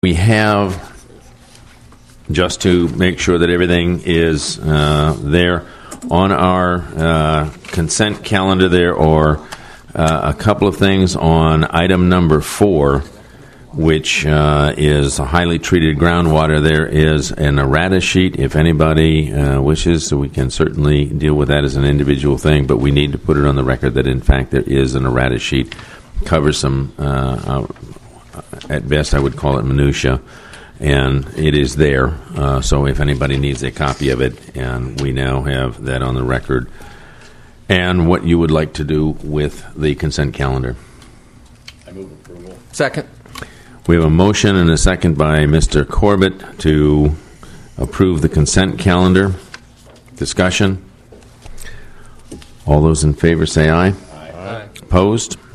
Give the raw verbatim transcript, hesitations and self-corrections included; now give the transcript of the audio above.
We have, just to make sure that everything is uh, there on our uh, consent calendar, there are uh, a couple of things on item number four, which uh, is highly treated groundwater. There is an errata sheet. If anybody uh, wishes, so we can certainly deal with that as an individual thing, but we need to put it on the record that, in fact, there is an errata sheet. Covers some, uh, uh, at best, I would call it minutia, and it is there. Uh, so if anybody needs a copy of it, and we now have that on the record, and what you would like to do with the consent calendar. I move approval. Second. We have a motion and a second by Mister Corbett to approve the consent calendar. Discussion. All those in favor say aye. Aye. Opposed?